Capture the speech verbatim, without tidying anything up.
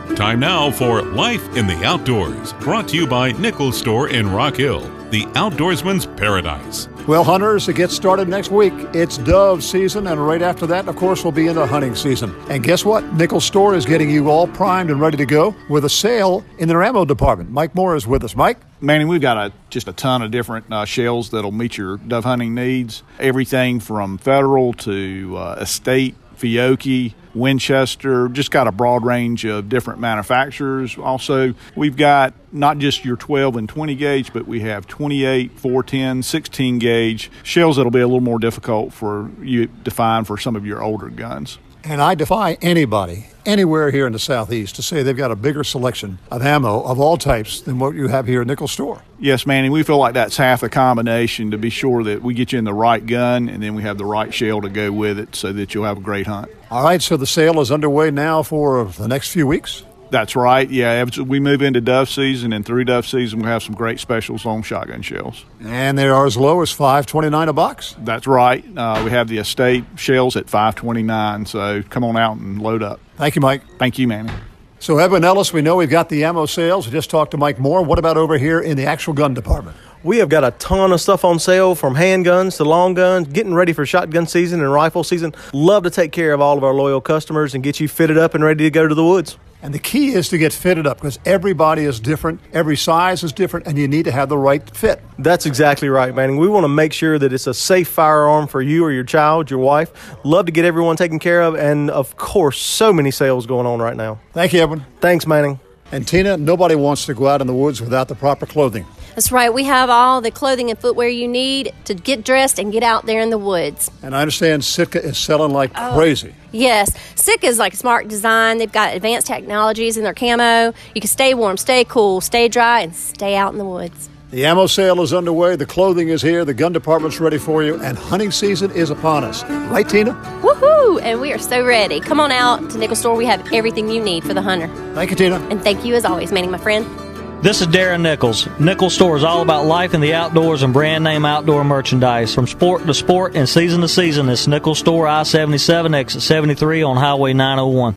Time now for Life in the Outdoors, brought to you by Nichols Store in Rock Hill, the outdoorsman's paradise. Well, hunters, it gets started next week. It's dove season, and right after that, of course, we'll be into hunting season. And guess what? Nichols Store is getting you all primed and ready to go with a sale in their ammo department. Mike Moore is with us. Mike? Manny, we've got a, just a ton of different uh, shells that'll meet your dove hunting needs. Everything from Federal to uh, Estate, Fiocchi, Winchester, just got a broad range of different manufacturers. Also, we've got not just your twelve and twenty gauge, but we have twenty-eight, four ten, sixteen gauge shells that'll be a little more difficult for you to find for some of your older guns. And I defy anybody, anywhere here in the Southeast, to say they've got a bigger selection of ammo of all types than what you have here at Nichols Store. Yes, Manny, we feel like that's half the combination to be sure that we get you in the right gun and then we have the right shell to go with it so that you'll have a great hunt. All right, so the sale is underway now for the next few weeks? That's right, yeah. As we move into dove season and through dove season, we'll have some great specials on shotgun shells. And they are as low as five twenty-nine a box? That's right. Uh, we have the Estate shells at five twenty-nine, so come on out and load up. Thank you, Mike. Thank you, Manny. So, Edwin Ellis, we know we've got the ammo sales. We just talked to Mike Moore. What about over here in the actual gun department? We have got a ton of stuff on sale, from handguns to long guns, getting ready for shotgun season and rifle season. Love to take care of all of our loyal customers and get you fitted up and ready to go to the woods. And the key is to get fitted up because everybody is different, every size is different, and you need to have the right fit. That's exactly right, Manning. We want to make sure that it's a safe firearm for you or your child, your wife. Love to get everyone taken care of, and of course, so many sales going on right now. Thank you, Edwin. Thanks, Manning. And Tina, nobody wants to go out in the woods without the proper clothing. That's right. We have all the clothing and footwear you need to get dressed and get out there in the woods. And I understand Sitka is selling like oh, crazy. Yes. Sitka is like smart design. They've got advanced technologies in their camo. You can stay warm, stay cool, stay dry, and stay out in the woods. The ammo sale is underway. The clothing is here. The gun department's ready for you. And hunting season is upon us. Right, Tina? Woohoo! And we are so ready. Come on out to Nichols Store. We have everything you need for the hunter. Thank you, Tina. And thank you as always, Manny, my friend. This is Darren Nichols. Nichols Store is all about life in the outdoors and brand name outdoor merchandise. From sport to sport and season to season, it's Nichols Store, I seventy-seven, exit seventy-three on Highway nine oh one.